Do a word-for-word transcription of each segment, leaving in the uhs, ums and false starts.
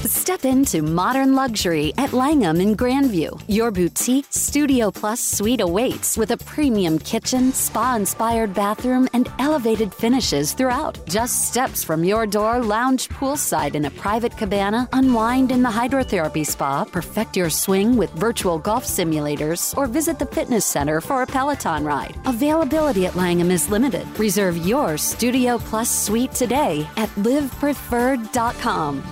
Step into modern luxury at Langham in Grandview. Your boutique Studio Plus suite awaits with a premium kitchen, spa-inspired bathroom, and elevated finishes throughout. Just steps from your door, lounge poolside in a private cabana, unwind in the hydrotherapy spa, perfect your swing with virtual golf simulators, or visit the fitness center for a Peloton ride. Availability at Langham is limited. Reserve your Studio Plus suite today at live preferred dot com.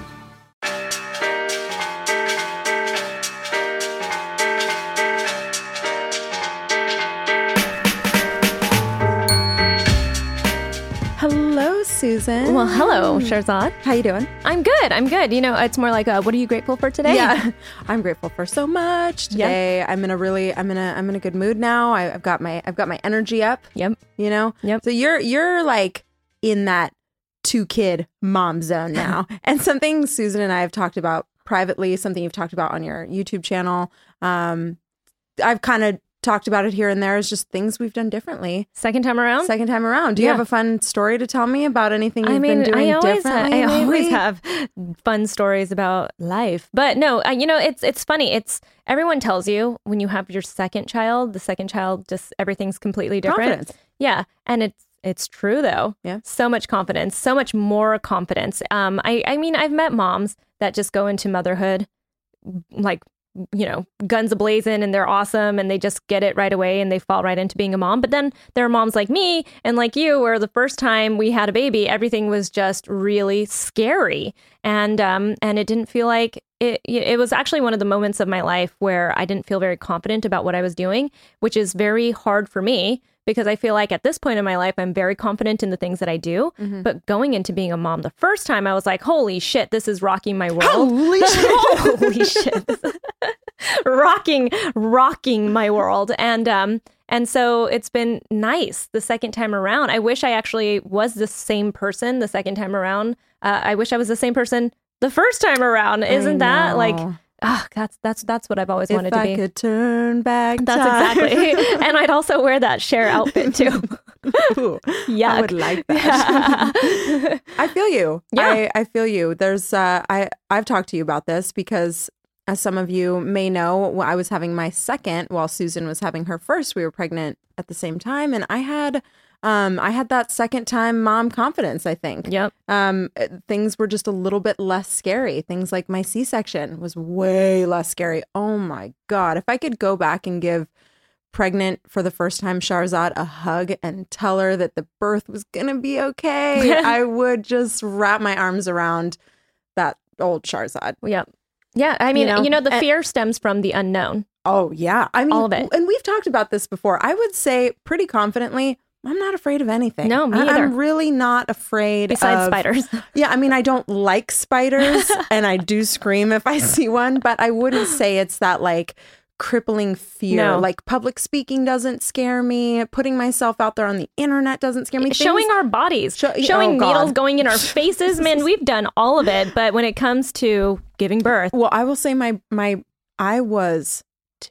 Hello, Susan. Well, hello, Sharzad. How you doing? I'm good. I'm good. You know, it's more like, uh, what are you grateful for today? Yeah, I'm grateful for so much today. Yep. I'm in a really, I'm in a, I'm in a good mood now. I, I've got my, I've got my energy up. Yep. You know. Yep. So you're, you're like in that two kid mom zone now, and something Susan and I have talked about privately. Something you've talked about on your YouTube channel. Um, I've kind of talked about it here and there. Is just things we've done differently. Second time around. Second time around. Do you yeah. have a fun story to tell me about anything you've I mean, been doing I always differently? Ha- I lately? always have fun stories about life, but no, uh, you know, it's it's funny. It's everyone tells you when you have your second child, the second child, just everything's completely different. Confidence. Yeah, and it's it's true though. Yeah, so much confidence, so much more confidence. Um, I I mean, I've met moms that just go into motherhood like, you know, guns a-blazing, and they're awesome and they just get it right away and they fall right into being a mom. But then there are moms like me and like you, where the first time we had a baby, everything was just really scary. And um, and it didn't feel like it, it was actually one of the moments of my life where I didn't feel very confident about what I was doing, which is very hard for me because I feel like at this point in my life, I'm very confident in the things that I do. Mm-hmm. But going into being a mom the first time, I was like, holy shit, this is rocking my world. Holy shit. Holy shit. rocking, rocking my world. And, um, and so it's been nice the second time around. I wish I actually was the same person the second time around. Uh, I wish I was the same person the first time around. Isn't that like, ah, oh, that's, that's, that's what I've always if wanted I to be. If I could turn back That's time. exactly. And I'd also wear that Cher outfit too. Ooh, yeah, I would like that. Yeah. I feel you. Yeah. I, I feel you. There's, uh, I, I've talked to you about this because as some of you may know, I was having my second while Susan was having her first. We were pregnant at the same time. And I had, um, I had that second time mom confidence, I think. Yep. Um, things were just a little bit less scary. Things like my C-section was way less scary. Oh my God. If I could go back and give pregnant for the first time Sharzad a hug and tell her that the birth was going to be okay, I would just wrap my arms around that old Sharzad. Yep. Yeah, I mean, you know, you know the and, fear stems from the unknown. Oh, yeah. I mean, all of it. And we've talked about this before. I would say pretty confidently, I'm not afraid of anything. No, me either. I'm really not afraid Besides of... spiders. Yeah, I mean, I don't like spiders, and I do scream if I see one, but I wouldn't say it's that, like, crippling fear. No. Like, public speaking doesn't scare me. Putting myself out there on the internet doesn't scare me. Showing Things... our bodies. Show... Showing oh, needles going in our faces. Man, we've done all of it. But when it comes to giving birth. Well, I will say my my I was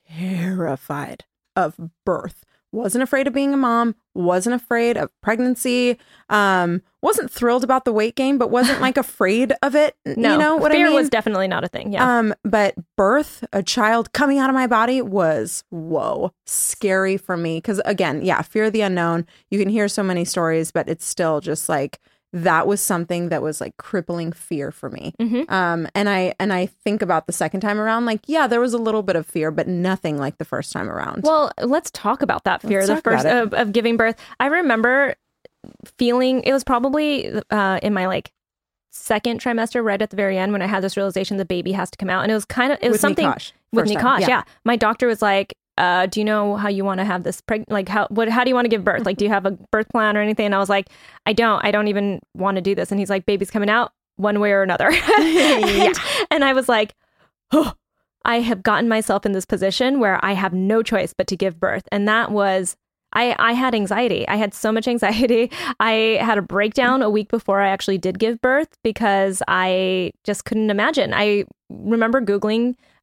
terrified of birth. Wasn't afraid of being a mom. Wasn't afraid of pregnancy. Um, wasn't thrilled about the weight gain, but wasn't like afraid of it. No, you know what fear I mean? was definitely not a thing. Yeah. Um, but birth, a child coming out of my body was, whoa, scary for me. Because again, yeah, fear of the unknown. You can hear so many stories, but it's still just like, that was something that was like crippling fear for me. Mm-hmm. Um, and I and I think about the second time around, like, yeah, there was a little bit of fear, but nothing like the first time around. Well, let's talk about that fear, Let's the first of, of giving birth. I remember feeling, it was probably uh, in my like second trimester, right at the very end, when I had this realization the baby has to come out. And it was kind of, it was with something Nikosh, with Nikosh. Yeah. yeah. My doctor was like, Uh, do you know how you want to have this preg- like how what how do you want to give birth? Like, do you have a birth plan or anything? And I was like, I don't I don't even want to do this. And he's like, baby's coming out one way or another. yeah. and, and I was like, oh, I have gotten myself in this position where I have no choice but to give birth. And that was I, I had anxiety. I had so much anxiety. I had a breakdown a week before I actually did give birth because I just couldn't imagine. I remember Googling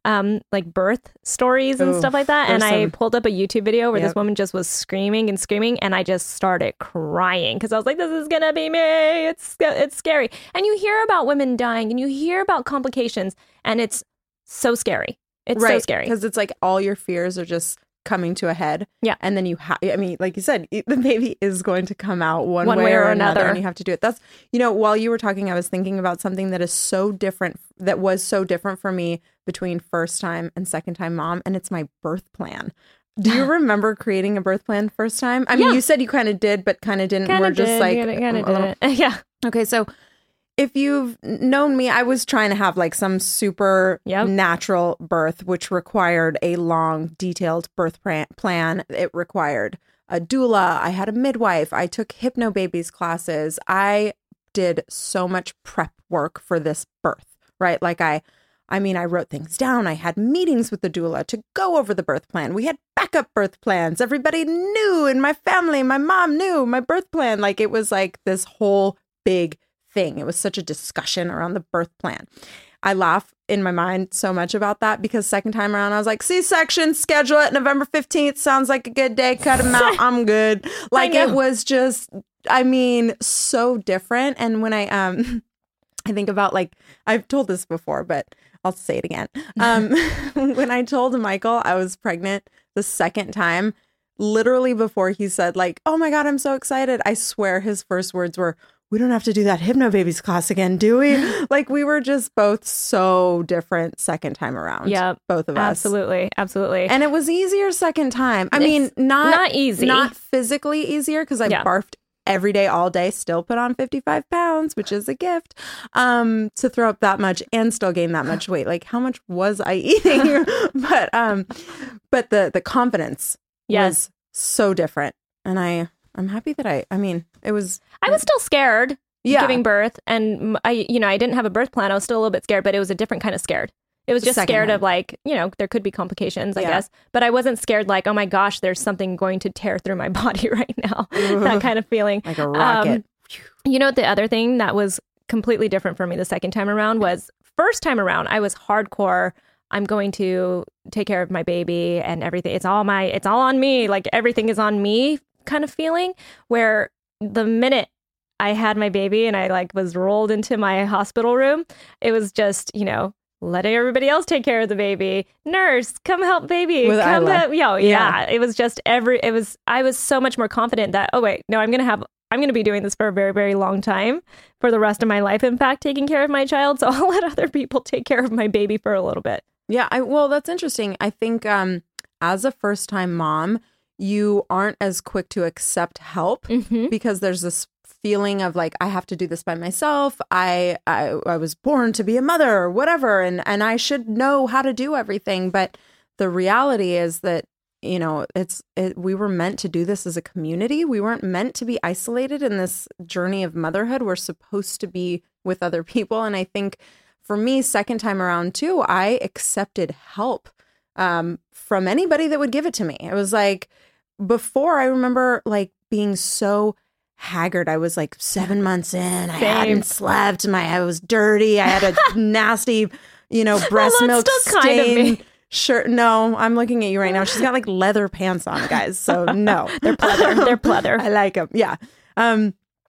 um, like birth stories and Ooh, stuff like that. And I some... pulled up a YouTube video where yep. this woman just was screaming and screaming, and I just started crying because I was like, "This is gonna be me. It's it's scary." And you hear about women dying, and you hear about complications, and it's so scary. It's right, so scary because it's like all your fears are just coming to a head. Yeah. And then you have, I mean, like you said, the baby is going to come out one, one way, way or, or another, another. and you have to do it. That's, you know, while you were talking, I was thinking about something that is so different, that was so different for me between first time and second time mom. And it's my birth plan. Do you remember creating a birth plan first time? I mean, Yeah. you said you kind of did, but kind of didn't. Kinda We're just did, like, kinda, kinda a little... did it. Yeah. Okay. So if you've known me, I was trying to have like some super Yep. natural birth, which required a long, detailed birth pra- plan. It required a doula. I had a midwife. I took hypnobabies classes. I did so much prep work for this birth, right? Like I, I mean, I wrote things down. I had meetings with the doula to go over the birth plan. We had backup birth plans. Everybody knew in my family, my mom knew my birth plan. Like it was like this whole big thing. It was such a discussion around the birth plan. I laugh in my mind so much about that because second time around, I was like, C-section, schedule it November fifteenth. Sounds like a good day. Cut him out. I'm good. Like it was just, I mean, so different. And when I, um, I think about like, I've told this before, but I'll say it again. Um, when I told Michael I was pregnant the second time, literally before he said like, oh my God, I'm so excited. I swear his first words were, we don't have to do that hypnobabies class again, do we? Like we were just both so different second time around. Yeah, both of us. Absolutely. Absolutely. And it was easier second time. I It's mean, not, not easy. Not physically easier because I Yeah. barfed every day, all day, still put on fifty-five pounds, which is a gift, um, to throw up that much and still gain that much weight. Like how much was I eating? but um, but the the confidence Yes. was so different. And I, I'm happy that I, I mean, it was... I was still scared Yeah. giving birth, and I, you know, I didn't have a birth plan. I was still a little bit scared, but it was a different kind of scared. It was just Second scared one. of like, you know, there could be complications, I Yeah. guess. But I wasn't scared like, oh my gosh, there's something going to tear through my body right now. That kind of feeling. Like a rocket. Um, you know, the other thing that was completely different for me the second time around was first time around, I was hardcore. I'm going to take care of my baby and everything. It's all my, it's all on me. Like everything is on me kind of feeling, where the minute I had my baby and I like was rolled into my hospital room, it was just, you know, letting everybody else take care of the baby. Nurse, come help baby. With come Isla. help. Yo, Yeah. yeah. It was just every, it was, I was so much more confident that, oh wait, no, I'm going to have, I'm going to be doing this for a very, very long time, for the rest of my life, in fact, taking care of my child. So I'll let other people take care of my baby for a little bit. Yeah, I well, that's interesting. I think um, as a first time mom, you aren't as quick to accept help Mm-hmm. because there's this feeling of like, I have to do this by myself. I, I I was born to be a mother or whatever, and and I should know how to do everything. But the reality is that, you know, it's it, we were meant to do this as a community. We weren't meant to be isolated in this journey of motherhood. We're supposed to be with other people. And I think for me, second time around too, I accepted help um, from anybody that would give it to me. It was like, before, I remember like being so haggard. I was like seven months in. I Same. hadn't slept. My I was dirty. I had a nasty, you know, breast Well, milk that's still kind of stain. me. Sure. No, I'm looking at you right now. She's got like leather pants on, guys. So no, They're pleather. They're pleather. I like them. Yeah. Um,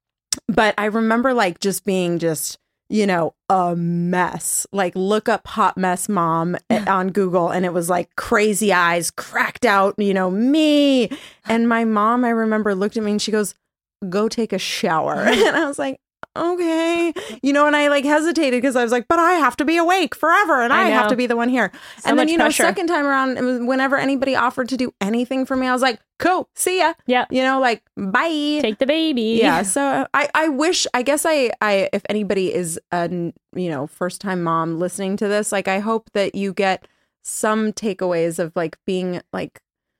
but I remember like just being just, you know, a mess. Like look up hot mess mom on Google, and it was like crazy eyes, cracked out, you know, me. And my mom, I remember, looked at me and she goes, go take a shower. And I was like, okay, you know, and I like hesitated because I was like, but I have to be awake forever and I, I have know. to be the one here. So and then, much you know, pressure. second time around, it was whenever anybody offered to do anything for me, I was like, cool, see ya. Yeah. You know, like, bye. Take the baby. Yeah. So I, I wish, I guess I, I, if anybody is a, you know, first time mom listening to this, like, I hope that you get some takeaways of like being like,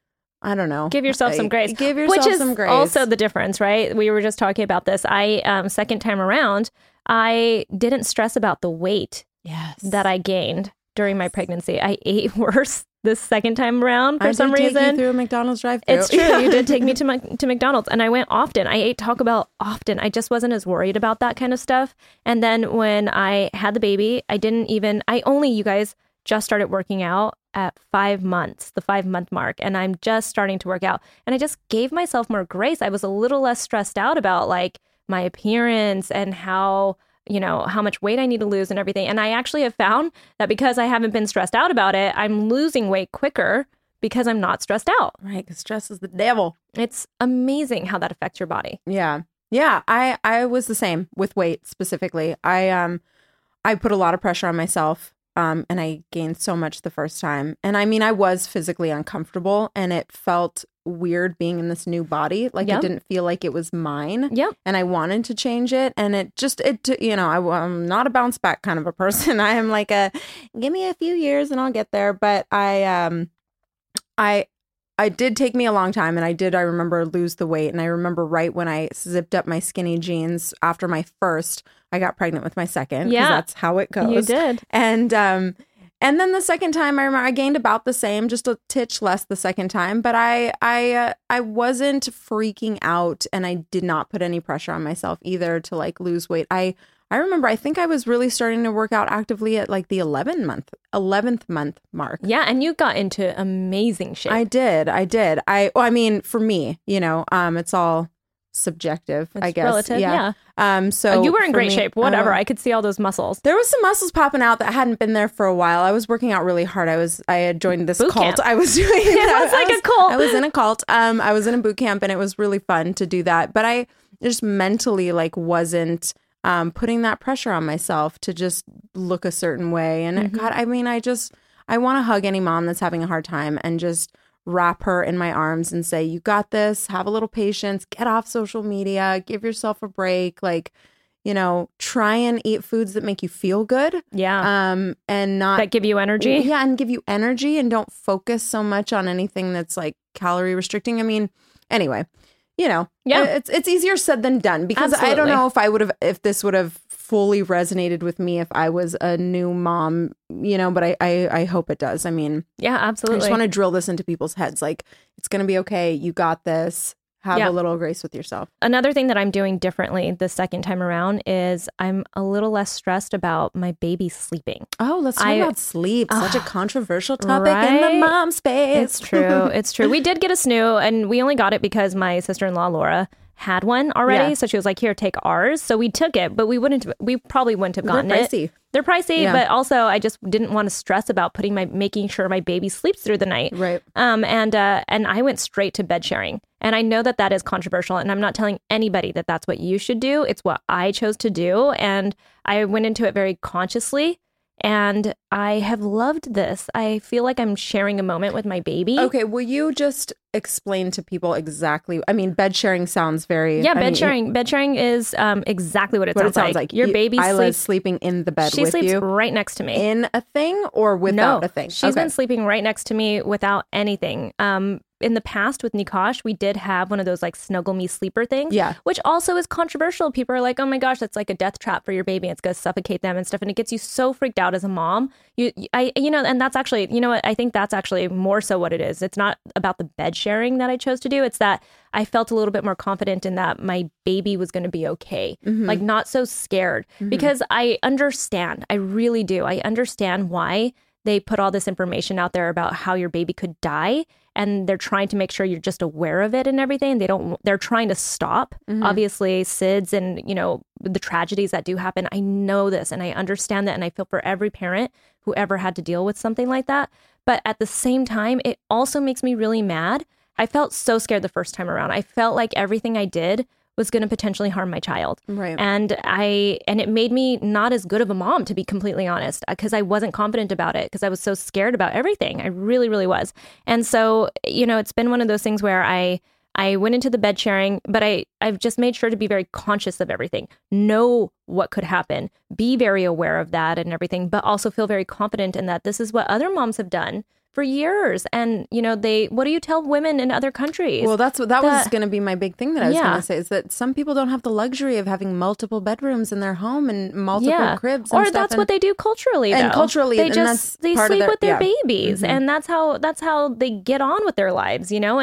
I don't know. Give yourself some grace. Give yourself Which is some grace. also the difference, right? We were just talking about this. I, um, second time around, I didn't stress about the weight yes. that I gained during my pregnancy. I ate worse this second time around for I some did take reason. you through a McDonald's drive-thru. It's true. You did take me to my, to McDonald's, and I went often. I ate Taco Bell often. I just wasn't as worried about that kind of stuff. And then when I had the baby, I didn't even, I only, you guys, just started working out at five months, the five month mark, and I'm just starting to work out. And I just gave myself more grace. I was a little less stressed out about like my appearance and how, you know, how much weight I need to lose and everything. And I actually have found that because I haven't been stressed out about it, I'm losing weight quicker because I'm not stressed out. Right, because stress is the devil. It's amazing how that affects your body. Yeah. Yeah, I, I was the same with weight specifically. I um I put a lot of pressure on myself. Um, and I gained so much the first time. And I mean, I was physically uncomfortable and it felt weird being in this new body. Like Yep. it didn't feel like it was mine. Yep. And I wanted to change it. And it just, it, you know, I, I'm not a bounce back kind of a person. I am like a, give me a few years and I'll get there. But I, um, I, I did take me a long time and I did, I remember, lose the weight. And I remember right when I zipped up my skinny jeans after my first, I got pregnant with my second. 'Cause Yeah. that's how it goes. You did. And, um, and then the second time I remember I gained about the same, just a titch less the second time, but I, I, uh, I wasn't freaking out and I did not put any pressure on myself either to like lose weight. I, I remember, I think I was really starting to work out actively at like the eleventh month, eleventh month mark. Yeah. And you got into amazing shape. I did. I did. I, well, I mean, for me, you know, um, it's all subjective, It's I guess. relative, yeah. Um, so Uh, you were in for great me, shape. Whatever. uh, I could see all those muscles. there was some muscles popping out that hadn't been there for a while. I was working out really hard. I was, I had joined this Boot cult. camp. I was doing It was like a cult. I was in a cult. Um, I was in a boot camp and it was really fun to do that. But I just mentally like wasn't um, putting that pressure on myself to just look a certain way. And Mm-hmm. God, I mean, I just, I want to hug any mom that's having a hard time and just wrap her in my arms and say, you got this, have a little patience, get off social media, give yourself a break. Like, you know, try and eat foods that make you feel good. Yeah. Um, and not that give you energy. yeah, and give you energy and don't focus so much on anything that's like calorie restricting. I mean, anyway, you know, Yeah. it's it's easier said than done because I don't Absolutely. know if I would have if this would have fully resonated with me if I was a new mom, you know, but I I, I hope it does. I mean, Yeah, I absolutely. just want to drill this into people's heads. Like, it's gonna be okay. You got this. Have Yeah. a little grace with yourself. Another thing that I'm doing differently the second time around is I'm a little less stressed about my baby sleeping. Oh, let's talk I- about sleep. Such a controversial topic in the right? mom space. It's true. It's true. We did get a S N U, and we only got it because my sister-in-law Laura had one already. Yeah. So she was like, "Here, take ours." So we took it, but we wouldn't. We probably wouldn't have They're gotten it. pricey. They're pricey, Yeah. but also I just didn't want to stress about putting my making sure my baby sleeps through the night. Right. Um. And uh. And I went straight to bed sharing, and I know that that is controversial, and I'm not telling anybody that that's what you should do. It's what I chose to do, and I went into it very consciously. And I have loved this. I feel like I'm sharing a moment with my baby. Okay, will you just explain to people exactly? I mean, bed sharing sounds very Yeah, I bed mean, sharing. Bed sharing is um, exactly what it, What sounds, it sounds like, Your You- baby Isla's sleeps. sleeping in the bed She with sleeps you right next to me. in a thing or without no, a thing. She's Okay. been sleeping right next to me without anything. Um, in the past with Nikosh, we did have one of those like snuggle me sleeper things. Yeah. Which also is controversial. People are like, oh my gosh, that's like a death trap for your baby. It's going to suffocate them and stuff. And it gets you so freaked out as a mom. You, I, you know, and that's actually, you know what? I think that's actually more so what it is. It's not about the bed sharing that I chose to do. It's that I felt a little bit more confident in that my baby was going to be okay. Mm-hmm. Like not so scared because I understand. I really do. I understand why they put all this information out there about how your baby could die, and they're trying to make sure you're just aware of it and everything. They don't, they're trying to stop, obviously, S I D S and, you know, the tragedies that do happen. I know this and I understand that. And I feel for every parent who ever had to deal with something like that. But at the same time, it also makes me really mad. I felt so scared the first time around. I felt like everything I did was going to potentially harm my child. Right. And I and it made me not as good of a mom, to be completely honest, because I wasn't confident about it because I was so scared about everything. I really, really was. And so, you know, it's been one of those things where I I went into the bed sharing, but I I've just made sure to be very conscious of everything. Know what could happen. Be very aware of that and everything, but also feel very confident in that this is what other moms have done for years. And, you know, they, what do you tell women in other countries? Well, that's what that was That- going to be my big thing that I was Yeah. going to say is that some people don't have the luxury of having multiple bedrooms in their home and multiple yeah. cribs. And or stuff. that's and, what they do culturally, and though. culturally, they and just that's they part of sleep their- with their yeah. babies, Mhm. and that's how that's how they get on with their lives, you know. And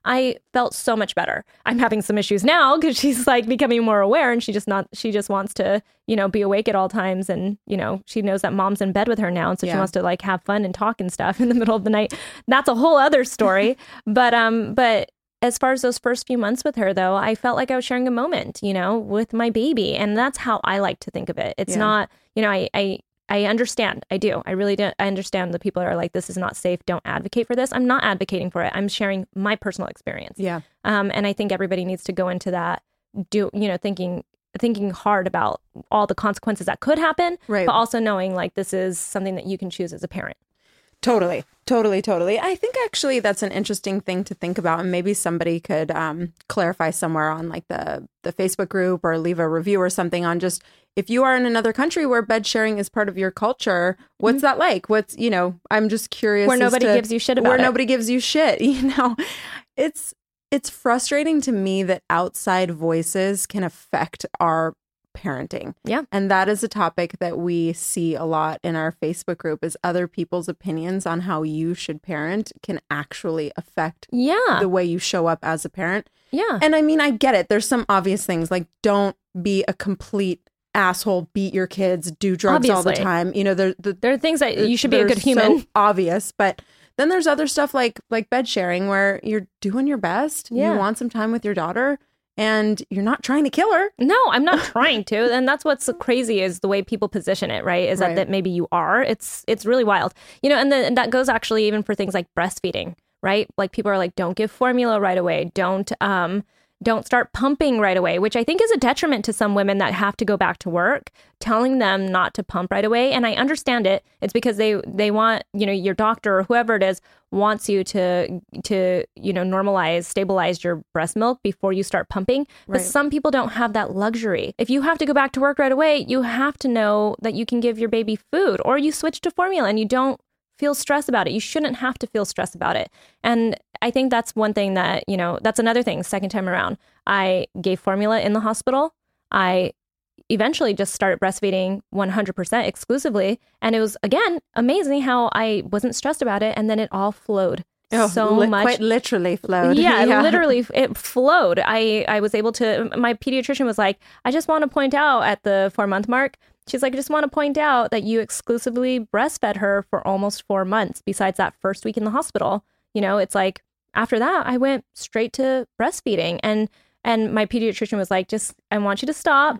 I felt so much better. I'm having some issues now because she's like becoming more aware, and she just not she just wants to, you know, be awake at all times, and you know, she knows that mom's in bed with her now, and so yeah. she wants to like have fun and talk and stuff in the middle of the night. That's a whole other story. but um but as far as those first few months with her, though, I felt like I was sharing a moment, you know, with my baby, and that's how I like to think of it. It's yeah. not, you know, I I I understand. I do. I really do. I understand the people that are like, this is not safe. Don't advocate for this. I'm not advocating for it. I'm sharing my personal experience. Yeah. Um, and I think everybody needs to go into that, do, you know, thinking, thinking hard about all the consequences that could happen, right. but also knowing like this is something that you can choose as a parent. Totally. Totally, totally. I think actually that's an interesting thing to think about, and maybe somebody could um, clarify somewhere on like the, the Facebook group or leave a review or something on just if you are in another country where bed sharing is part of your culture, what's mm-hmm. that like? What's, you know, I'm just curious. Where nobody to, gives you shit about where it. Where nobody gives you shit, you know? It's, it's frustrating to me that outside voices can affect our parenting. Yeah. And that is a topic that we see a lot in our Facebook group, is other people's opinions on how you should parent can actually affect yeah. the way you show up as a parent. Yeah. And I mean, I get it. There's some obvious things like don't be a complete asshole, beat your kids, do drugs Obviously. all the time. You know, there, the, there are things that you should be a good human. So obvious, but then there's other stuff like like bed sharing where you're doing your best. Yeah. You want some time with your daughter, and you're not trying to kill her. No, I'm not trying to. And that's what's so crazy is the way people position it, right? Is right. that, that maybe you are. It's it's really wild. You know, and, the, and that goes actually even for things like breastfeeding, right? Like people are like, don't give formula right away. Don't um don't start pumping right away, which I think is a detriment to some women that have to go back to work, telling them not to pump right away. And I understand it. It's because they they want, you know, your doctor or whoever it is wants you to, to you know, normalize, stabilize your breast milk before you start pumping. But right. some people don't have that luxury. If you have to go back to work right away, you have to know that you can give your baby food, or you switch to formula and you don't feel stress about it. You shouldn't have to feel stress about it. And I think that's one thing that, you know, that's another thing. Second time around, I gave formula in the hospital. I eventually just started breastfeeding one hundred percent exclusively. And it was, again, amazing how I wasn't stressed about it. And then it all flowed. Oh, so li- much. Quite literally flowed. Yeah, yeah. literally it flowed. I, I was able to, my pediatrician was like, I just want to point out at the four month mark, she's like, I just want to point out that you exclusively breastfed her for almost four months besides that first week in the hospital. You know, it's like, after that, I went straight to breastfeeding. And and my pediatrician was like, just, I want you to stop.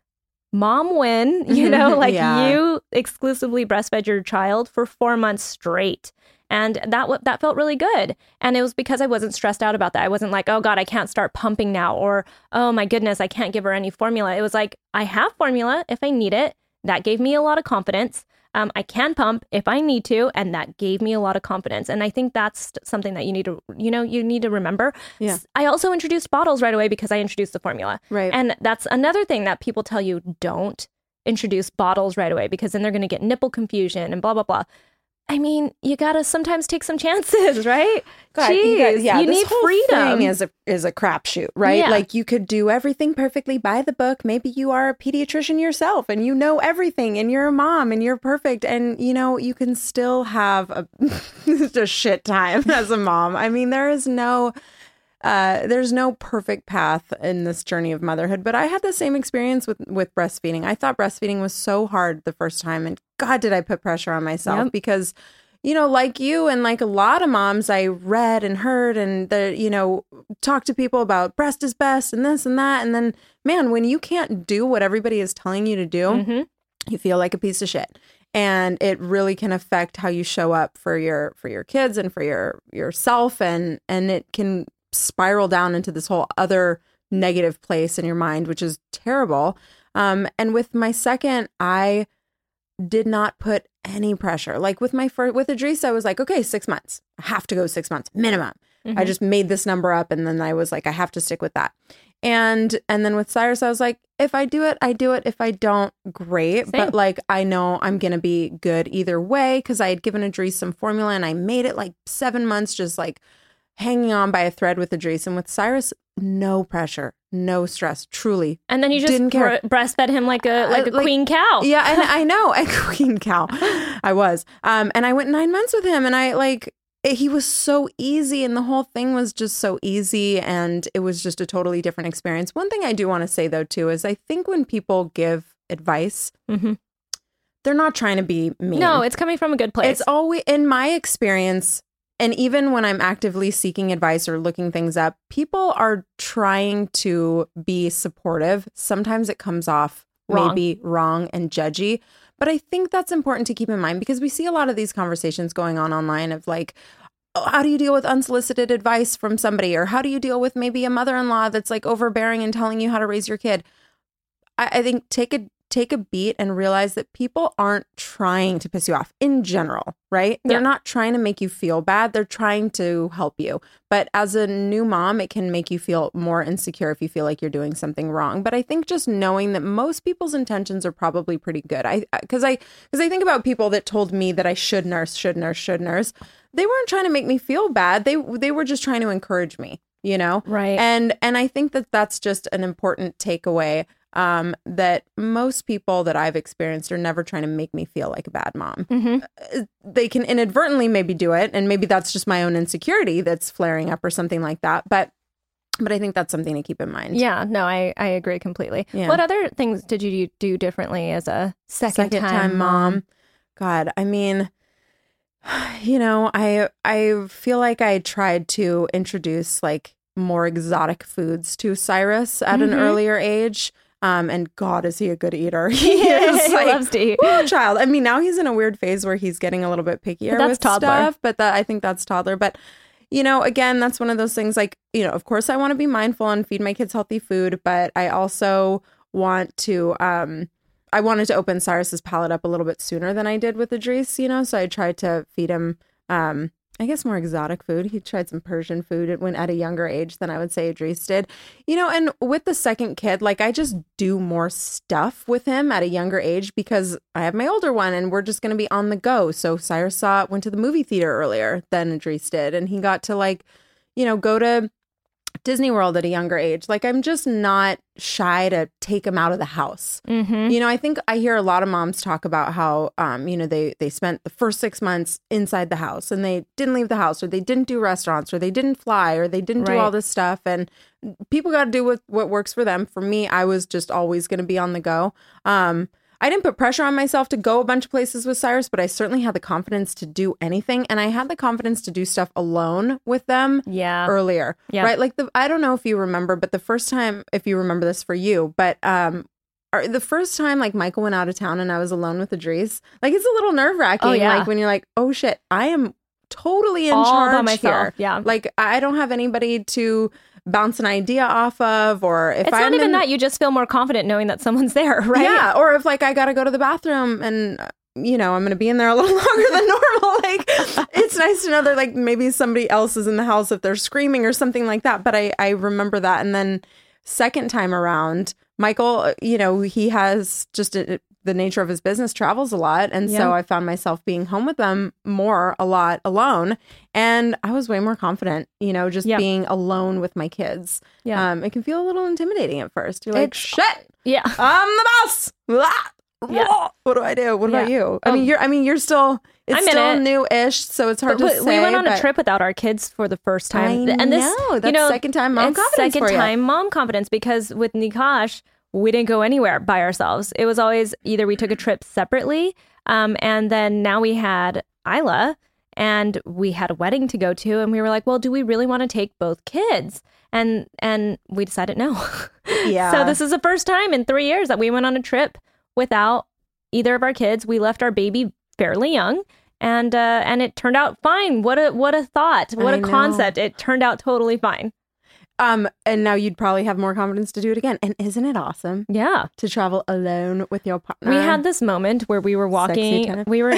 Mom win, you know, like yeah. you exclusively breastfed your child for four months straight. And that that felt really good. And it was because I wasn't stressed out about that. I wasn't like, oh God, I can't start pumping now. Or, oh my goodness, I can't give her any formula. It was like, I have formula if I need it. That gave me a lot of confidence. Um, I can pump if I need to. And that gave me a lot of confidence. And I think that's something that you need to, you know, you need to remember. Yeah. I also introduced bottles right away because I introduced the formula. Right. And that's another thing that people tell you, don't introduce bottles right away because then they're going to get nipple confusion and blah, blah, blah. I mean, you gotta sometimes take some chances, right? God, Jeez, you, got, yeah, you this need whole freedom. Thing is a is a crapshoot, right? Yeah. Like you could do everything perfectly by the book. Maybe you are a pediatrician yourself, and you know everything, and you're a mom, and you're perfect, and you know you can still have a, a shit time as a mom. I mean, there is no. Uh, there's no perfect path in this journey of motherhood, but I had the same experience with, with breastfeeding. I thought breastfeeding was so hard the first time, and God, did I put pressure on myself yep. because, you know, like you and like a lot of moms, I read and heard and the, you know, talked to people about breast is best and this and that. And then, man, when you can't do what everybody is telling you to do, mm-hmm. you feel like a piece of shit. And it really can affect how you show up for your for your kids and for your yourself, and and it can spiral down into this whole other negative place in your mind, which is terrible. Um, and with my second, I did not put any pressure. Like with my first, with Idris, I was like, okay, six months. I have to go six months minimum. Mm-hmm. I just made this number up, and then I was like, I have to stick with that. And and then with Cyrus, I was like, if I do it, I do it. If I don't, great. Same. But like, I know I'm gonna be good either way, because I had given Idris some formula, and I made it like seven months, just like hanging on by a thread with Idris. And with Cyrus, no pressure, no stress, truly. And then you just didn't care. Bre- breastfed him like a like a uh, like, queen cow. Yeah, and I know, a queen cow. I was. Um, and I went nine months with him, and I like he was so easy, and the whole thing was just so easy, and it was just a totally different experience. One thing I do want to say, though, too, is I think when people give advice, mm-hmm. they're not trying to be mean. No, it's coming from a good place. It's always, in my experience, and even when I'm actively seeking advice or looking things up, people are trying to be supportive. Sometimes it comes off wrong. maybe wrong and judgy. But I think that's important to keep in mind, because we see a lot of these conversations going on online of like, oh, how do you deal with unsolicited advice from somebody? Or how do you deal with maybe a mother-in-law that's like overbearing and telling you how to raise your kid? I, I think take a take a beat and realize that people aren't trying to piss you off in general, right? They're yeah. not trying to make you feel bad. They're trying to help you. But as a new mom, it can make you feel more insecure if you feel like you're doing something wrong. But I think just knowing that most people's intentions are probably pretty good. I because I because I think about people that told me that I should nurse, should nurse, should nurse. They weren't trying to make me feel bad. They they were just trying to encourage me, you know? Right. And and I think that that's just an important takeaway. Um, that most people that I've experienced are never trying to make me feel like a bad mom. Mm-hmm. They can inadvertently maybe do it, and maybe that's just my own insecurity that's flaring up or something like that. But but I think that's something to keep in mind. Yeah, no, I, I agree completely. Yeah. What other things did you do differently as a second, second time, time mom? mom? God, I mean, you know, I I feel like I tried to introduce like more exotic foods to Cyrus at mm-hmm. an earlier age. Um, and God, is he a good eater? He is like, he loves to eat. Woo, child. I mean, now he's in a weird phase where he's getting a little bit pickier that's with toddler. stuff, but that, I think that's toddler. But, you know, again, that's one of those things like, you know, of course I want to be mindful and feed my kids healthy food, but I also want to, um, I wanted to open Cyrus's palate up a little bit sooner than I did with Idris, you know, so I tried to feed him, um, I guess more exotic food. He tried some Persian food when at a younger age than I would say Idris did. You know, and with the second kid, like I just do more stuff with him at a younger age because I have my older one and we're just going to be on the go. So Cyrus saw went to the movie theater earlier than Idris did. And he got to like, you know, go to Disney World at a younger age. Like I'm just not shy to take him out of the house. Mm-hmm. You know, I think I hear a lot of moms talk about how, um, you know, they, they spent the first six months inside the house and they didn't leave the house or they didn't do restaurants or they didn't fly or they didn't right. do all this stuff. And people got to do what, what works for them. For me, I was just always going to be on the go. Um, I didn't put pressure on myself to go a bunch of places with Cyrus, but I certainly had the confidence to do anything. And I had the confidence to do stuff alone with them yeah. earlier. Yeah. Right. Like, the I don't know if you remember, but the first time, if you remember this for you, but um, the first time like Michael went out of town and I was alone with Idris, like it's a little nerve wracking. Oh, yeah. Like when you're like, oh shit, I am totally in All charge by myself. here. Yeah. Like I don't have anybody to bounce an idea off of, or if it's I'm not even in, that, you just feel more confident knowing that someone's there, right? Yeah, or if like I gotta go to the bathroom and you know I'm gonna be in there a little longer than normal. Like it's nice to know that like maybe somebody else is in the house if they're screaming or something like that. But I I remember that, and then second time around, Michael, you know, he has just a, the nature of his business travels a lot. And yeah. so I found myself being home with them more, a lot alone. And I was way more confident, you know, just yeah. being alone with my kids. Yeah. Um, it can feel a little intimidating at first. You're like, It's, shit, yeah. I'm the boss. Ah, Yeah. What do I do? What yeah. about you? I Um, mean, you're, I mean, you're still, it's I'm in still it. new-ish. So it's hard But to we, say. we went on but a trip without our kids for the first time. I and this, know. That's you know, second time mom it's confidence second for you. time mom confidence, because with Nikash, we didn't go anywhere by ourselves. It was always either we took a trip separately, um, and then now we had Isla, and we had a wedding to go to, and we were like, well, do we really want to take both kids? And and we decided no. Yeah. So this is the first time in three years that we went on a trip without either of our kids. We left our baby fairly young, and uh, and it turned out fine. What a what a thought! What I a know. concept! It turned out totally fine. Um, and now you'd probably have more confidence to do it again. And isn't it awesome Yeah. to travel alone with your partner? We had this moment where we were Sexy walking. time. We were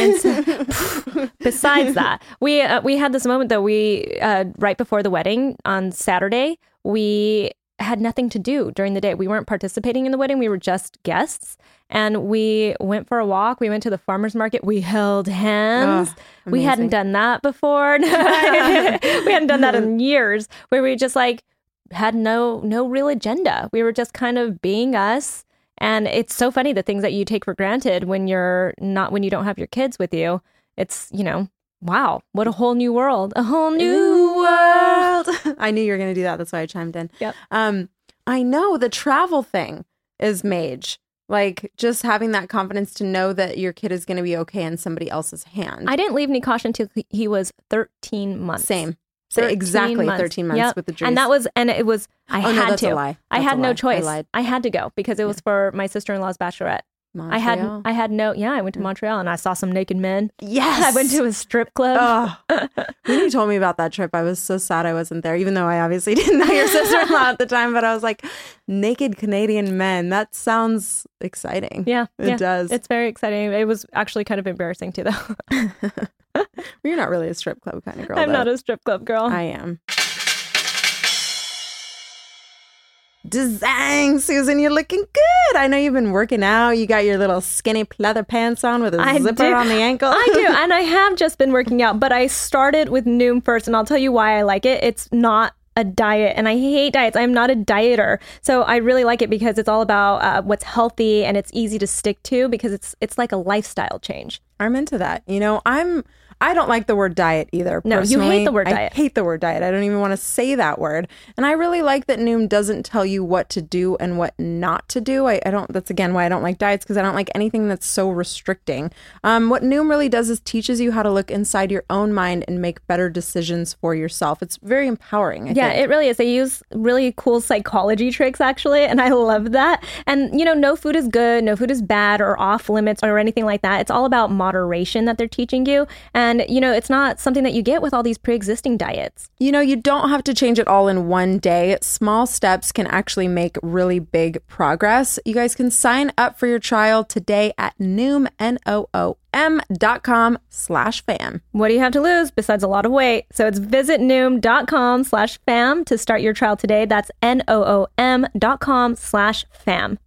in. Besides that, we uh, we had this moment though. We uh, right before the wedding on Saturday, we had nothing to do during the day. We weren't participating in the wedding. We were just guests, and we went for a walk. We went to the farmer's market. We held hands. Oh, we hadn't done that before. We hadn't done that in years. Where we just like had no no real agenda. We were just kind of being us. And it's so funny, the things that you take for granted when you're not, when you don't have your kids with you. It's, you know, wow, what a whole new world. A whole new New world. world. I knew you were going to do that. That's why I chimed in. Yep. Um, I know the travel thing is mage. Like just having that confidence to know that your kid is going to be okay in somebody else's hand. I didn't leave Nikosh until he was thirteen months. Same. So exactly months. thirteen months Yep. with the Drees. And that was, and it was, I Oh, had no, that's to. a lie. I That's had a no lie. I choice. lied. I had to go because it was for my sister-in-law's bachelorette. Montreal. I had, I had no, yeah, I went to Montreal and I saw some naked men. Yes. I went to a strip club. Oh, when you told me about that trip, I was so sad I wasn't there, even though I obviously didn't know your sister-in-law at the time. But I was like, naked Canadian men. That sounds exciting. Yeah. It yeah. does. It's very exciting. It was actually kind of embarrassing too, though. You're not really a strip club kind of girl. I'm though. not a strip club girl. I am. Dang, Susan, you're looking good. I know you've been working out. You got your little skinny leather pants on with a I zipper do. on the ankle. I do. And I have just been working out, but I started with Noom first. And I'll tell you why I like it. It's not a diet. And I hate diets. I'm not a dieter. So I really like it because it's all about uh, what's healthy and it's easy to stick to because it's it's like a lifestyle change. I'm into that. You know, I'm I don't like the word diet either. No, you hate personally. the word I diet. hate the word diet. I don't even want to say that word. And I really like that Noom doesn't tell you what to do and what not to do. I, I don't, that's again why I don't like diets, because I don't like anything that's so restricting. Um, what Noom really does is teaches you how to look inside your own mind and make better decisions for yourself. It's very empowering. I Yeah, think. it really is. They use really cool psychology tricks, actually, and I love that. And, you know, no food is good, no food is bad or off limits or anything like that. It's all about moderation that they're teaching you. And, you know, it's not something that you get with all these pre-existing diets. You know, you don't have to change it all in one day. Small steps can actually make really big progress. You guys can sign up for your trial today at Noom, N O O M dot com slash fam. What do you have to lose besides a lot of weight? So it's visit noom.com slash fam to start your trial today. That's N O O M dot com slash fam.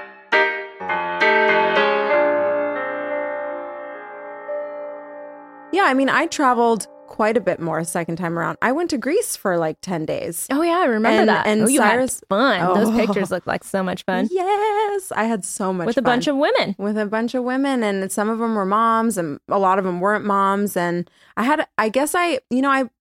Yeah, I mean, I traveled quite a bit more a second time around. I went to Greece for like ten days. Oh, yeah, I remember And- that. and oh, you Cyrus- had fun. Oh. Those pictures look like so much fun. Yes, I had so much With a fun. bunch of women. with a bunch of women, and some of them were moms and a lot of them weren't moms. And I had, I guess I, you know, I,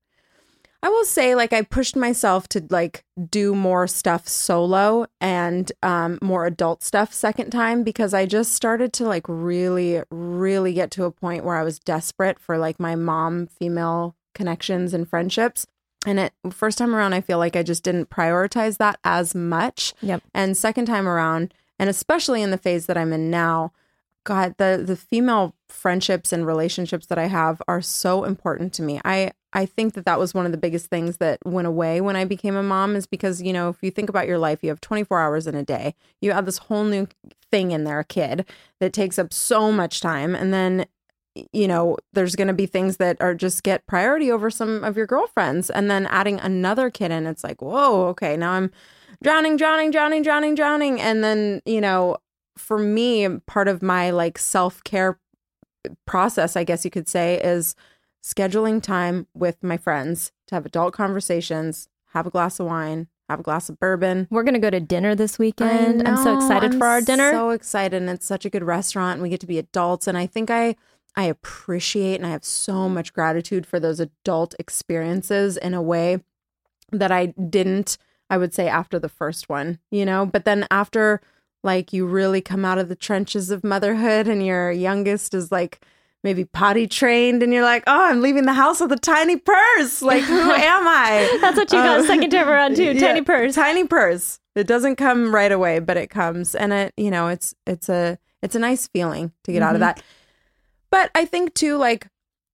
I will say like I pushed myself to like do more stuff solo and um, more adult stuff second time, because I just started to like really, really get to a point where I was desperate for like my mom female connections and friendships. And it first time around, I feel like I just didn't prioritize that as much. Yep. And second time around, and especially in the phase that I'm in now, God, the the female friendships and relationships that I have are so important to me. I I think that that was one of the biggest things that went away when I became a mom, is because, you know, if you think about your life, you have twenty-four hours in a day. You have this whole new thing in there, a kid, that takes up so much time. And then, you know, there's going to be things that are just get priority over some of your girlfriends. And then adding another kid in, it's like, whoa, okay, now I'm drowning, drowning, drowning, drowning, drowning. And then, you know, for me, part of my like self-care process, I guess you could say, is scheduling time with my friends to have adult conversations, have a glass of wine, have a glass of bourbon. We're going to go to dinner this weekend. I I'm so know, excited I'm for our dinner. So excited. And it's such a good restaurant. And we get to be adults. And I think I, I appreciate and I have so much gratitude for those adult experiences in a way that I didn't, I would say, after the first one, you know, but then after like you really come out of the trenches of motherhood and your youngest is like maybe potty trained and you're like, oh, I'm leaving the house with a tiny purse. Like, who am I? That's what you got Um, second time around too. Tiny yeah, purse. Tiny purse. It doesn't come right away, but it comes. And it, you know, it's, it's a, it's a nice feeling to get out of that. But I think too, like,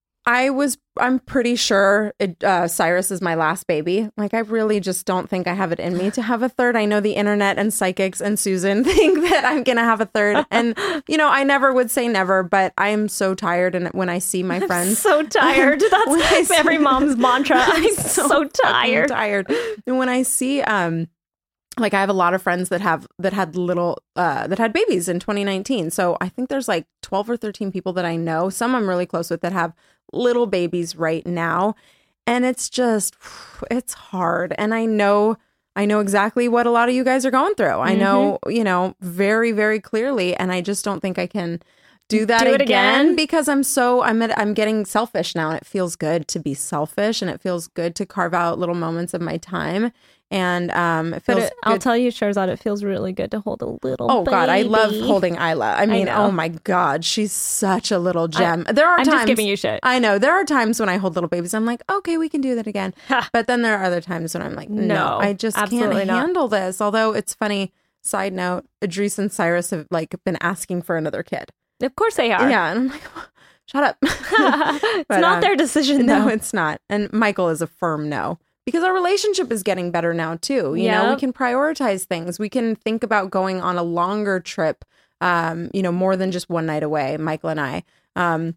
I was, I'm pretty sure it, uh, Cyrus is my last baby. Like, I really just don't think I have it in me to have a third. I know the internet and psychics and Susan think that I'm going to have a third. And, you know, I never would say never, but I am so tired. And when I see my friends, So tired. When I That's see- every mom's mantra. I'm so, fucking tired. tired. And when I see, um, like I have a lot of friends that have that had little uh, that had babies in twenty nineteen. So I think there's like twelve or thirteen people that I know. Some I'm really close with that have little babies right now, and it's just it's hard. And I know I know exactly what a lot of you guys are going through. I know you know very very clearly, and I just don't think I can do that Do it again, again? because I'm so I'm at, I'm getting selfish now, and it feels good to be selfish, and it feels good to carve out little moments of my time, and um, it But feels. it, I'll good. tell you, Sharzad, it feels really good to hold a little. Oh God, I love baby. holding Isla. I mean, know. oh my God, she's such a little gem. there are I'm times just giving you shit. I know there are times when I hold little babies. I'm like, okay, we can do that again. But then there are other times when I'm like, no, No, I just can't absolutely not. handle this. Although it's funny. Side note: Idris and Cyrus have like been asking for another kid. Of course they are. Yeah, and I'm like, shut up. It's But, not uh, their decision, No, though. it's not. And Michael is a firm no. Because our relationship is getting better now too. You know, we Yep. can prioritize things. We can think about going on a longer trip, um, you know, more than just one night away, Michael and I. Um,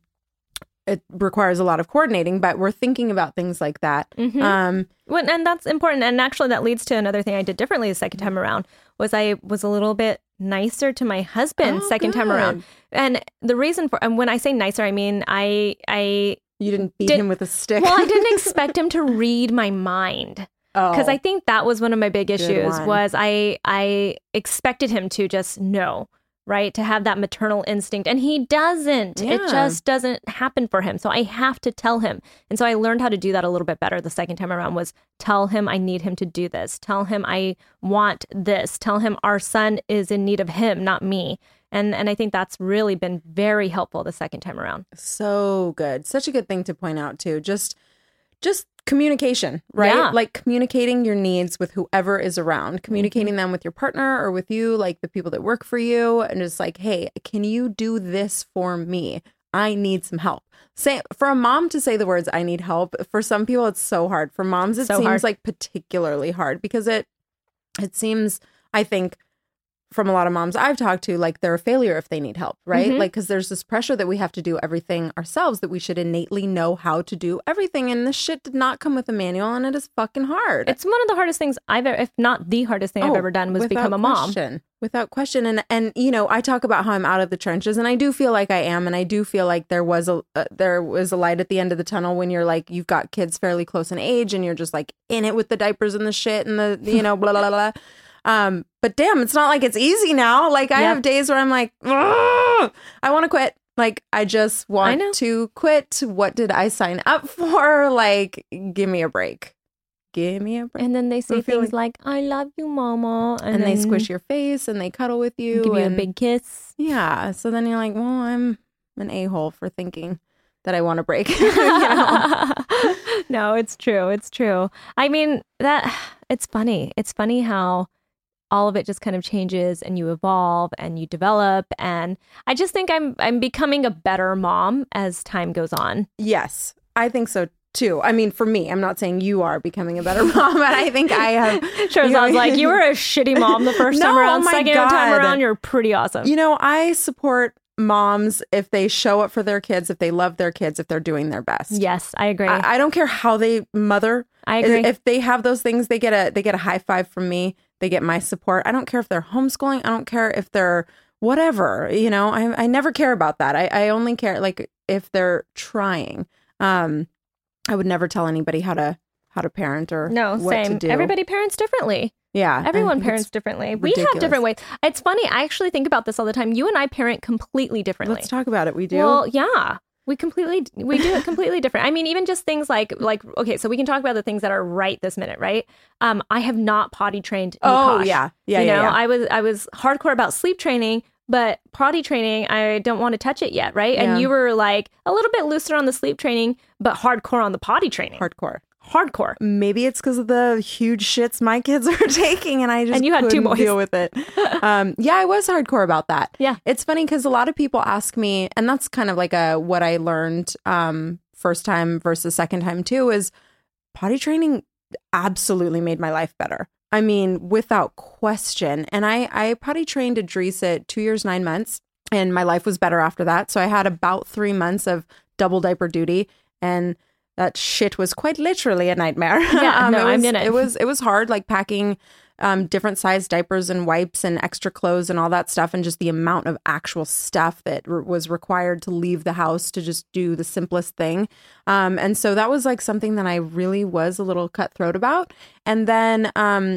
it requires a lot of coordinating, but we're thinking about things like that. Mhm. Um, Well, and that's important. And actually, that leads to another thing I did differently the second time around. Was I was a little bit nicer to my husband Oh, second time good. around. And the reason for and when I say nicer, I mean I I you didn't beat Did- him with a stick. well, I didn't expect him to read my mind. Because Oh. I think that was one of my big issues one. was I I expected him to just know, right? To have that maternal instinct. And he doesn't. It Yeah. just doesn't happen for him. So I have to tell him. And so I learned how to do that a little bit better the second time around was tell him I need him to do this. Tell him I want this. Tell him our son is in need of him, not me. And and I think that's really been very helpful the second time around. So good. Such a good thing to point out too. Just just communication, right? Yeah. Like communicating your needs with whoever is around, communicating them with your partner or with you, like the people that work for you, and just like, hey, can you do this for me? I need some help. Say for a mom to say the words I need help, for some people it's so hard. For moms it So seems hard. like particularly hard because it it seems, I think, from a lot of moms I've talked to, like they're a failure if they need help, right? Mhm. Like, because there's this pressure that we have to do everything ourselves, that we should innately know how to do everything. And this shit did not come with a manual, and it is fucking hard. It's one of the hardest things I've ever, if not the hardest thing I've Oh, ever done was without become a mom. question. Without question. And, and, you know, I talk about how I'm out of the trenches, and I do feel like I am. And I do feel like there was a, uh, there was a light at the end of the tunnel when you're like, you've got kids fairly close in age and you're just like in it with the diapers and the shit and the, you know, blah, blah, blah, blah. Um, but damn, it's not like it's easy now. Like I Yep. have days where I'm like, "Ugh, I want to quit. Like I just I want know. to quit. What did I sign up for? Like, give me a break. Give me a break. And then they say I'm feeling- things like, I love you, mama. And, And, they then squish your face and they cuddle with you. give you a and- big kiss. Yeah. So then you're like, well, I'm an a-hole for thinking that I want to break. You know? No, it's true. It's true. I mean, that it's funny. It's funny how all of it just kind of changes and you evolve and you develop. And I just think I'm I'm becoming a better mom as time goes on. Yes, I think so too. I mean, for me, I'm not saying you are becoming a better mom, but I think I have. Sure, you know- I was like, you were a shitty mom the first time No, around. oh my Second time God. around, you're pretty awesome. You know, I support moms if they show up for their kids, if they love their kids, if they're doing their best. Yes, I agree. I, I don't care how they mother. I agree. If they have those things, they get a they get a high five from me. They get my support. I don't care if they're homeschooling. I don't care if they're whatever. You know, I I never care about that. I, I only care like if they're trying. Um, I would never tell anybody how to how to parent or no, what same. to do. Everybody parents differently. yeah, I Everyone think parents it's- differently. We ridiculous. have different ways. It's funny. I actually think about this all the time. You and I parent completely differently. Let's talk about it. We do. Well, yeah. We completely we do it completely different. I mean, even just things like like okay, so we can talk about the things that are right this minute, right? Um, I have not potty trained. oh Nikosh. yeah, yeah, you yeah, know, yeah. I was I was hardcore about sleep training, but potty training, I don't want to touch it yet, right? Yeah. And you were like a little bit looser on the sleep training, but hardcore on the potty training. Hardcore. Hardcore. Maybe it's because of the huge shits my kids are taking, and I just And you had two couldn't boys. deal with it. Um, yeah, I was hardcore about that. Yeah. It's funny because a lot of people ask me, and that's kind of like a what I learned um, first time versus second time too, is potty training absolutely made my life better. I mean, without question. And I, I potty trained Idris at two years, nine months, and my life was better after that. So I had about three months of double diaper duty, and that shit was quite literally a nightmare. Yeah, no, it was, I'm in it. It was it was hard, like packing um, different size diapers and wipes and extra clothes and all that stuff, and just the amount of actual stuff that r- was required to leave the house to just do the simplest thing. Um, and so that was like something that I really was a little cutthroat about. And then um,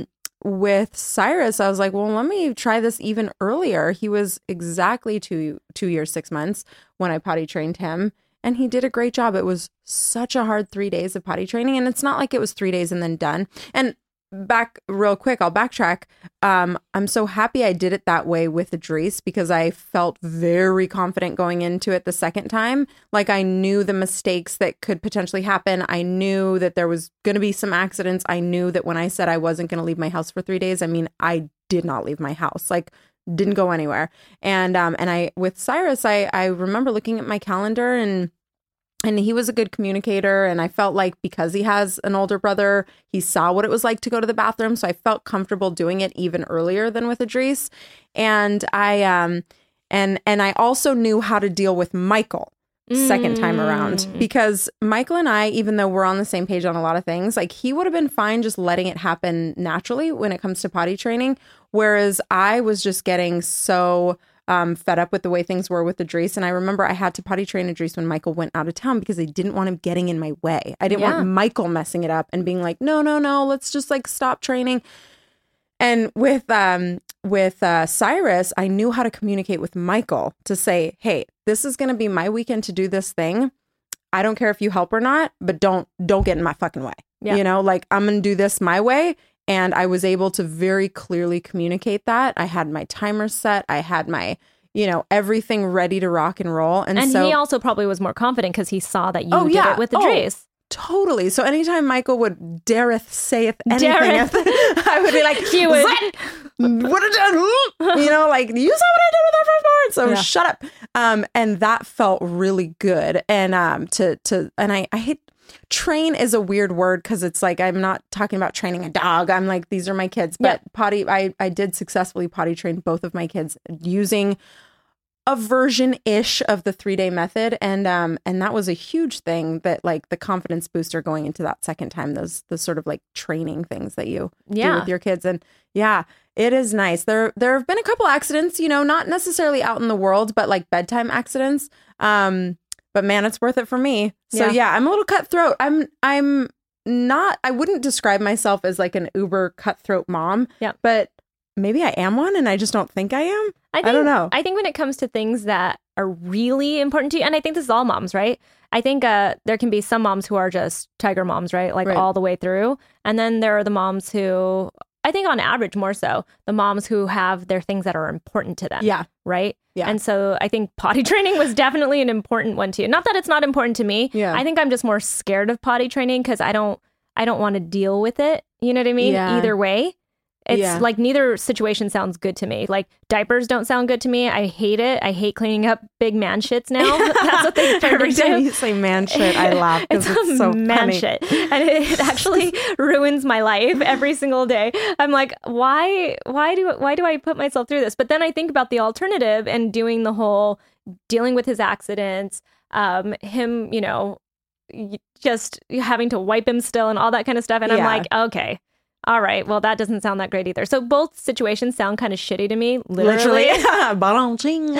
with Cyrus, I was like, well, let me try this even earlier. He was exactly two two years, six months when I potty trained him. And he did a great job. It was such a hard three days of potty training. And it's not like it was three days and then done. And back real quick, I'll backtrack. Um, I'm so happy I did it that way with Idris because I felt very confident going into it the second time. Like I knew the mistakes that could potentially happen. I knew that there was going to be some accidents. I knew that when I said I wasn't going to leave my house for three days, I mean, I did not leave my house. Like didn't go anywhere. And um, and I with Cyrus, I I remember looking at my calendar and And he was a good communicator. And I felt like because he has an older brother, he saw what it was like to go to the bathroom. So I felt comfortable doing it even earlier than with Idris. And I um and and I also knew how to deal with Michael second time around, because Michael and I, even though we're on the same page on a lot of things, like he would have been fine just letting it happen naturally when it comes to potty training. Whereas I was just getting so Um, fed up with the way things were with Idris. And I remember I had to potty train Idris when Michael went out of town because I didn't want him getting in my way. I didn't Yeah. want Michael messing it up and being like, no, no, no, let's just like stop training. And with um with uh, Cyrus, I knew how to communicate with Michael to say, hey, this is going to be my weekend to do this thing. I don't care if you help or not, but don't don't get in my fucking way. Yeah. You know, like I'm going to do this my way. And I was able to very clearly communicate that. I had my timer set. I had my, you know, everything ready to rock and roll. And, And so he also probably was more confident because he saw that you Oh, did yeah. it with the Oh, Idris. Totally. So anytime Michael would dareth saith anything, Dareth. I would be like, He would. what did I, you know, like, you saw what I did with our firstborn, so Yeah. shut up. Um, and that felt really good. And um, to to and I I hate train is a weird word because it's like I'm not talking about training a dog. I'm like, these are my kids. But Yeah. potty, I I did successfully potty train both of my kids using a version-ish of the three-day method. And um and that was a huge thing, that like the confidence booster going into that second time, those the sort of like training things that you do Yeah. with your kids. And yeah, it is nice. There there have been a couple accidents, you know, not necessarily out in the world, but like bedtime accidents. Um, but man, it's worth it for me. So Yeah. yeah, I'm a little cutthroat. I'm I'm not I wouldn't describe myself as like an uber cutthroat mom. Yeah. But maybe I am one and I just don't think I am. I, think, I don't know. I think when it comes to things that are really important to you, and I think this is all moms, right? I think uh, there can be some moms who are just tiger moms, right? Like Right. all the way through. And then there are the moms who, I think on average more so, the moms who have their things that are important to them. Yeah. Right? Yeah. And so I think potty training was definitely an important one too. Not that it's not important to me. Yeah. I think I'm just more scared of potty training because I don't, I don't want to deal with it. You know what I mean? Yeah. Either way. It's Yeah. like neither situation sounds good to me. Like diapers don't sound good to me. I hate it. I hate cleaning up big man shits now. That's what they turned Every time into. you say man shit, I laugh because It's, it's, a so man funny. shit. And it, it actually ruins my life every single day. I'm like, why why do why do I put myself through this? But then I think about the alternative and doing the whole dealing with his accidents, um, him, you know, y- just having to wipe him still and all that kind of stuff. And I'm Yeah. like, okay. All right. Well, that doesn't sound that great either. So both situations sound kind of shitty to me, literally. Literally.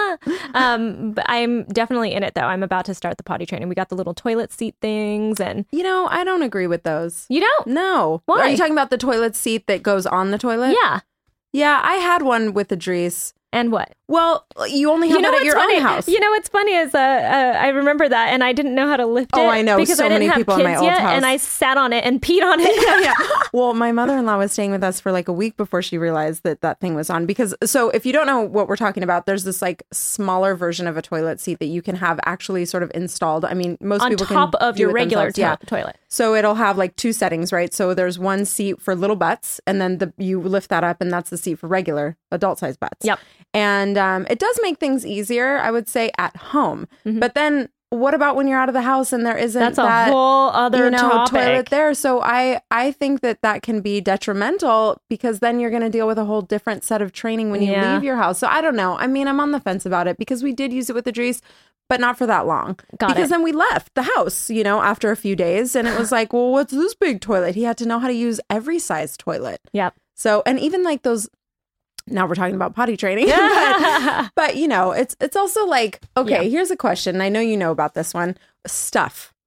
um, but I'm definitely in it, though. I'm about to start the potty training. We got the little toilet seat things, and You know, I don't agree with those. you don't? No. Why? Are you talking about the toilet seat that goes on the toilet? Yeah. Yeah, I had one with Idris. And what? Well, you only have You know it at what's your funny? own house. You know what's funny is uh, uh, I remember that, and I didn't know how to lift it. Oh, I know. because So I didn't many have people in kids my old yet, house. and I sat on it and peed on it. yeah, yeah. Well, my mother-in-law was staying with us for like a week before she realized that that thing was on. Because so if you don't know what we're talking about, there's this like smaller version of a toilet seat that you can have actually sort of installed. I mean, most on people top can of do your it regular themselves. to- toilet. So it'll have like two settings, right? So there's one seat for little butts, and then the you lift that up, and that's the seat for regular adult size butts. Yep. And um, it does make things easier, I would say, at home. Mhm. But then what about when you're out of the house and there isn't That's a that, whole other you know, topic. toilet there? So I I think that that can be detrimental because then you're going to deal with a whole different set of training when you Yeah. leave your house. So I don't know. I mean, I'm on the fence about it because we did use it with Idris, but not for that long. Got because it. then we left the house, you know, after a few days, and it was like, well, what's this big toilet? He had to know how to use every size toilet. Yep. So, and even like those, now we're talking about potty training, but, but you know, it's, it's also like, okay, Yeah. here's a question. I know you know about this one. Stuff.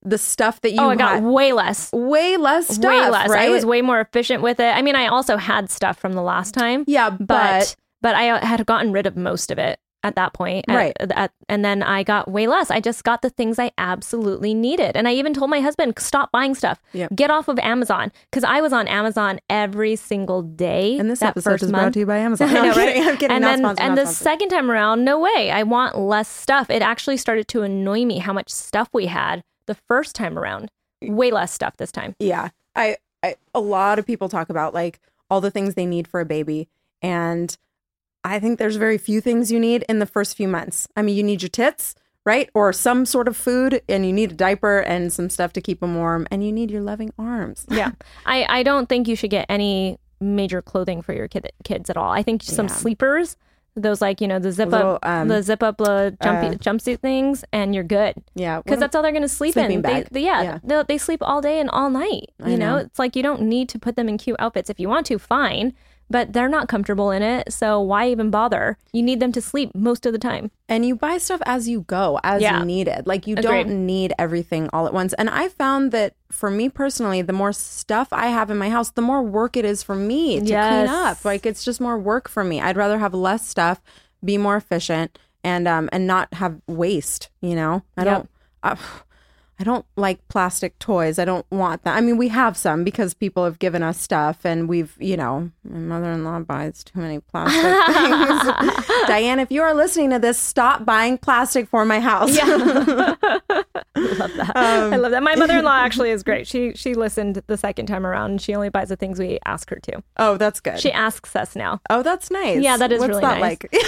the stuff that you Oh, I got had, way less. way less stuff, Way less. right? I was way more efficient with it. I mean, I also had stuff from the last time. Yeah, but but but I had gotten rid of most of it at that point. At- Right. at- and then I got way less. I just got the things I absolutely needed. And I even told my husband, stop buying stuff. Yep. Get off of Amazon. Because I was on Amazon every single day. And this that episode first is month. brought to you by Amazon. I No, know, I'm kidding. right? I'm kidding. And Not then, sponsored, and not the sponsored. second time around, no way. I want less stuff. It actually started to annoy me how much stuff we had the first time around. Way less stuff this time. Yeah. I, I a lot of people talk about like all the things they need for a baby. And I think there's very few things you need in the first few months. I mean, you need your tits, right? Or some sort of food, and you need a diaper and some stuff to keep them warm, and you need your loving arms. Yeah. I, I don't think you should get any major clothing for your kid, kids at all. I think some Yeah. sleepers, those like, you know, the zip Little, up, um, the zip up uh, jumpy, uh, jumpsuit things, and you're good. Yeah. Because that's all they're going to sleep Sleeping in. bag. They, they, yeah, Yeah. They, they sleep all day and all night. I You know? know. It's like you don't need to put them in cute outfits. If you want to, fine. But they're not comfortable in it. So why even bother? You need them to sleep most of the time. And you buy stuff as you go, as Yeah. you need it. Like you Agreed. don't need everything all at once. And I found that for me personally, the more stuff I have in my house, the more work it is for me to Yes. clean up. Like it's just more work for me. I'd rather have less stuff, be more efficient, and um and not have waste. You know, I Yep. don't. Uh, I don't like plastic toys. I don't want that. I mean, we have some because people have given us stuff and we've, you know, my mother-in-law buys too many plastic things. Diane, if you are listening to this, stop buying plastic for my house. Yeah. I love that. Um, I love that. My mother-in-law actually is great. She she listened the second time around and she only buys the things we ask her to. Oh, that's good. She asks us now. oh, that's nice. Yeah, that is What's really that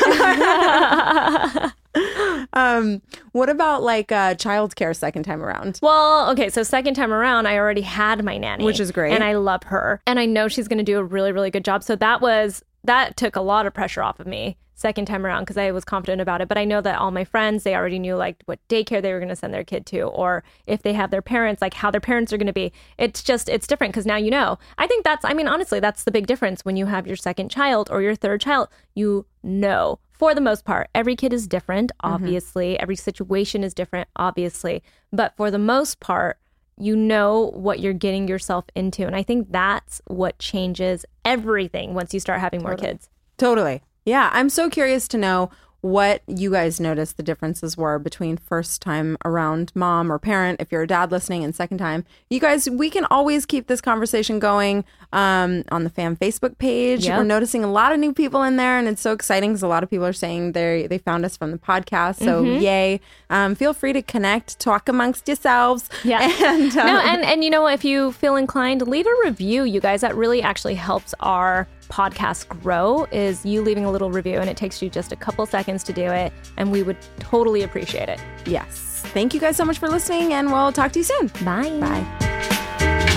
nice. like? um, what about like uh, childcare second time around? Well, okay, so second time around, I already had my nanny. Which is great. And I love her. And I know she's going to do a really, really good job. So that was, that took a lot of pressure off of me second time around because I was confident about it. But I know that all my friends, they already knew like what daycare they were going to send their kid to, or if they have their parents, like how their parents are going to be. It's just, it's different because now you know. I think that's, I mean, honestly, that's the big difference when you have your second child or your third child. You know. For the most part, every kid is different, obviously. Mm-hmm. Every situation is different, obviously. But for the most part, you know what you're getting yourself into. And I think that's what changes everything once you start having more Totally. kids. Totally. Yeah. I'm so curious to know what you guys noticed the differences were between first time around mom or parent, if you're a dad listening, and second time. You guys, we can always keep this conversation going um, on the Fam Facebook page. Yep. We're noticing a lot of new people in there, and it's so exciting because a lot of people are saying they they found us from the podcast. So Mm-hmm. yay. Um, feel free to connect, talk amongst yourselves. Yeah. And, um, no, and, and you know, if you feel inclined, leave a review, you guys. That really actually helps our podcast grow, is you leaving a little review, and it takes you just a couple seconds to do it, and we would totally appreciate it. yes. Thank you guys so much for listening, and we'll talk to you soon. Bye. Bye.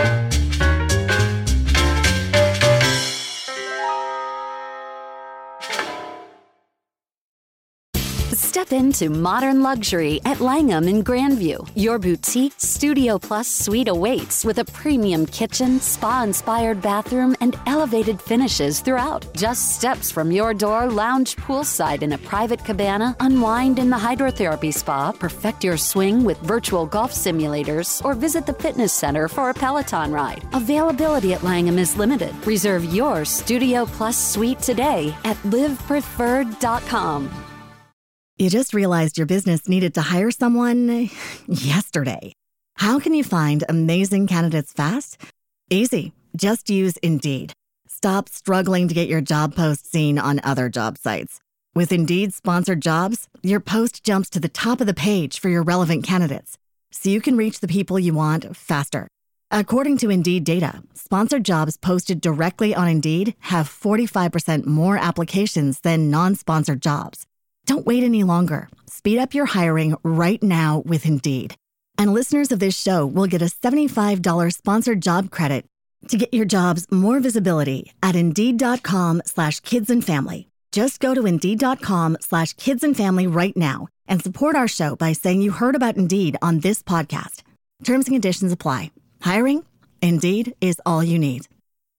Step into modern luxury at Langham in Grandview. Your boutique Studio Plus suite awaits with a premium kitchen, spa-inspired bathroom, and elevated finishes throughout. Just steps from your door, lounge poolside in a private cabana, unwind in the hydrotherapy spa, perfect your swing with virtual golf simulators, or visit the fitness center for a Peloton ride. Availability at Langham is limited. Reserve your Studio Plus suite today at live preferred dot com. You just realized your business needed to hire someone yesterday. How can you find amazing candidates fast? Easy. Just use Indeed. Stop struggling to get your job post seen on other job sites. With Indeed sponsored jobs, your post jumps to the top of the page for your relevant candidates, so you can reach the people you want faster. According to Indeed data, sponsored jobs posted directly on Indeed have forty-five percent more applications than non-sponsored jobs. Don't wait any longer. Speed up your hiring right now with Indeed. And listeners of this show will get a seventy-five dollars sponsored job credit to get your jobs more visibility at Indeed.com slash kids and family. Just go to Indeed.com slash kids and family right now and support our show by saying you heard about Indeed on this podcast. Terms and conditions apply. Hiring? Indeed is all you need.